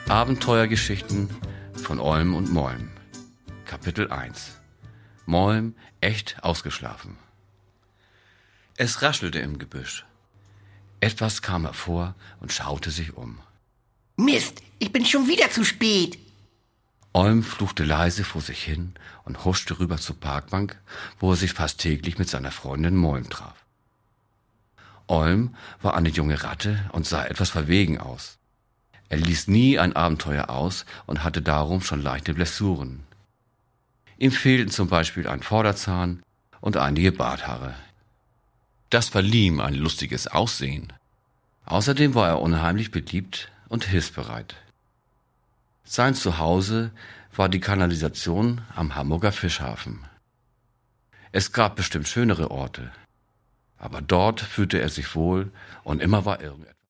Abenteuergeschichten von Olm und Molm. Kapitel 1. Molm echt ausgeschlafen. Es raschelte im Gebüsch. Etwas kam hervor und schaute sich um. Mist, ich bin schon wieder zu spät. Olm fluchte leise vor sich hin und huschte rüber zur Parkbank, wo er sich fast täglich mit seiner Freundin Molm traf. Olm war eine junge Ratte und sah etwas verwegen aus. Er ließ nie ein Abenteuer aus und hatte darum schon leichte Blessuren. Ihm fehlten zum Beispiel ein Vorderzahn und einige Barthaare. Das verlieh ihm ein lustiges Aussehen. Außerdem war er unheimlich beliebt und hilfsbereit. Sein Zuhause war die Kanalisation am Hamburger Fischhafen. Es gab bestimmt schönere Orte, aber dort fühlte er sich wohl und immer war irgendetwas.